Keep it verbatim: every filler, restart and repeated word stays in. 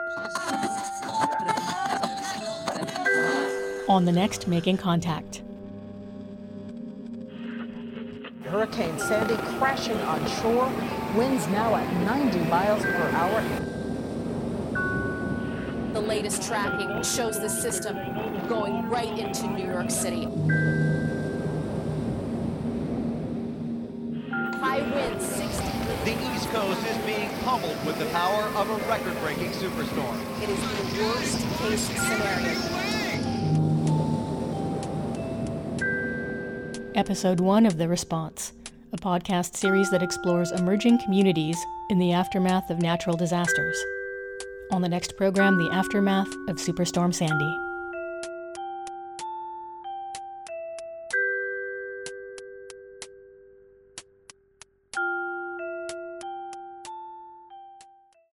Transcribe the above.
On the next Making Contact. Hurricane Sandy crashing on shore, winds now at ninety miles per hour. The latest tracking shows the system going right into New York City. High winds, sixty. The East Coast is being pummeled with the power of a record-breaking superstorm. It is the worst-case scenario. Episode one of The Response, a podcast series that explores emerging communities in the aftermath of natural disasters. On the next program, the aftermath of Superstorm Sandy.